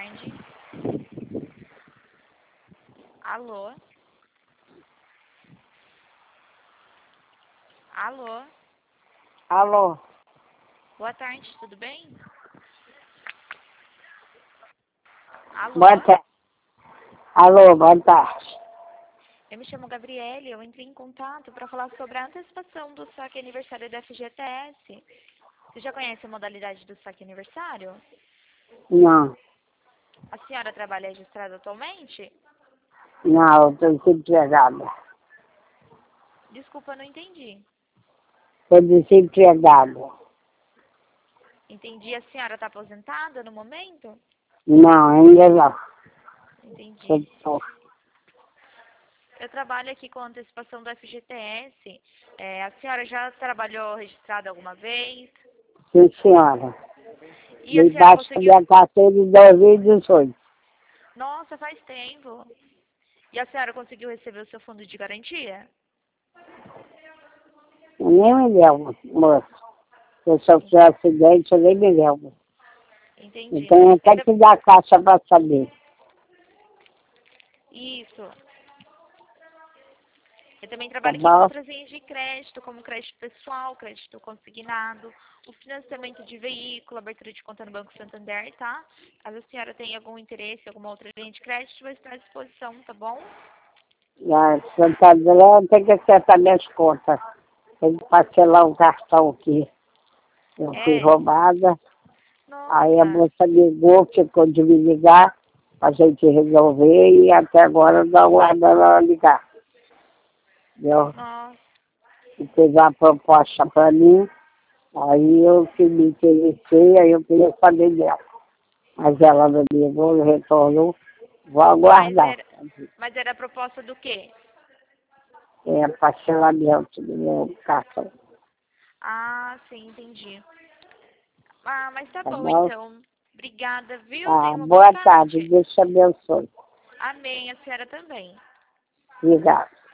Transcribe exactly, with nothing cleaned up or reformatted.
tarde. Alô? Alô? Alô? Boa tarde, tudo bem? Alô? Boa tarde. Alô, boa tarde. Eu me chamo Gabriele, eu entrei em contato para falar sobre a antecipação do saque aniversário da F G T S. Você já conhece a modalidade do saque aniversário? Não, A senhora trabalha registrada atualmente? não, eu estou desempregada. Desculpa, eu não entendi. Estou desempregada. Entendi. A senhora está aposentada no momento? Não, ainda não. Entendi. Eu tô. Eu trabalho aqui com a antecipação do F G T S. É, a senhora já trabalhou registrada alguma vez? Sim, senhora. E a Me senhora baixa conseguiu... minha carteira em dois mil e dezoito. Nossa, faz tempo. E a senhora conseguiu receber o seu fundo de garantia? Eu nem me lembro, moço. Se eu sofri um acidente, eu nem me lembro. Eu Entendi. tenho até Eu que dar a caixa para saber. Isso. Eu também Tá trabalho aqui com bom? outras linhas de crédito, como crédito pessoal, crédito consignado, o financiamento de veículo, abertura de conta no Banco Santander, tá? Caso a senhora tenha algum interesse, alguma outra linha de crédito, vai estar à disposição, tá bom? Na Santander tem que acertar minhas contas. Tem que parcelar um cartão aqui. Eu fui É. roubada. Aí a Nossa. moça ligou, ficou de me ligar pra gente resolver e até agora não aguardando ela ligar. Entendeu? Nossa. E fez uma proposta pra mim, aí eu que me interessei, aí eu queria saber dela. Mas ela não ligou, retornou, vou Mas aguardar. era, mas era a proposta do quê? É parcelamento do meu cartão, Ah, sim, entendi. Ah, mas tá tá bom bom? então. Obrigada, viu? Ah, Tenha uma boa boa tarde, tarde. Deus te abençoe. Amém, a senhora também. Obrigado.